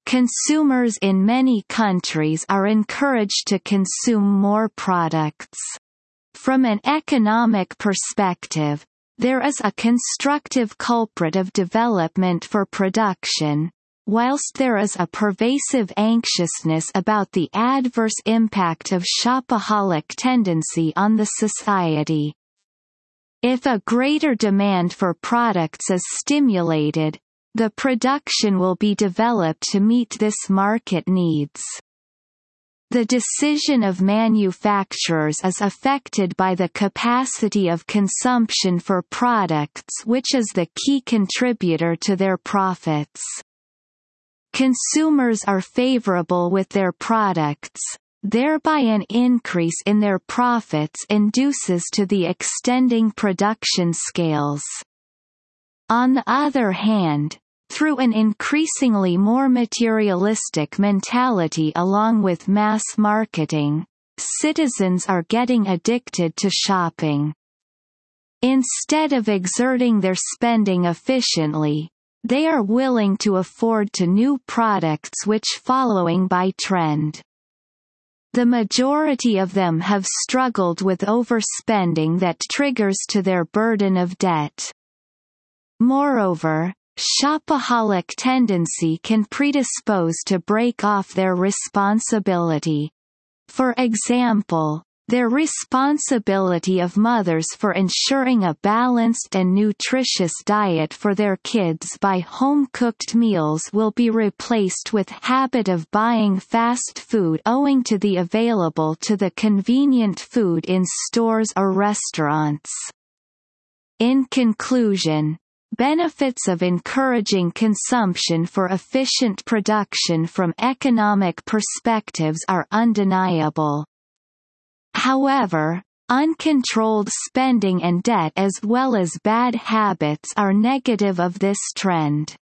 Consumers in many countries are encouraged to consume more products. From an economic perspective, there is a constructive culprit of development for production, whilst there is a pervasive anxiousness about the adverse impact of shopaholic tendency on the society. If a greater demand for products is stimulated, the production will be developed to meet this market needs. The decision of manufacturers is affected by the capacity of consumption for products, which is the key contributor to their profits. Consumers are favorable with their products, thereby an increase in their profits induces to the extending production scales. On the other hand, through an increasingly more materialistic mentality along with mass marketing, citizens are getting addicted to shopping. Instead of exerting their spending efficiently, they are willing to afford to new products which following by trend. The majority of them have struggled with overspending that triggers to their burden of debt. Moreover, shopaholic tendency can predispose to break off their responsibility. For example, their responsibility of mothers for ensuring a balanced and nutritious diet for their kids by home-cooked meals will be replaced with habit of buying fast food owing to the available to the convenient food in stores or restaurants. In conclusion, benefits of encouraging consumption for efficient production from economic perspectives are undeniable. However, uncontrolled spending and debt as well as bad habits are negative of this trend.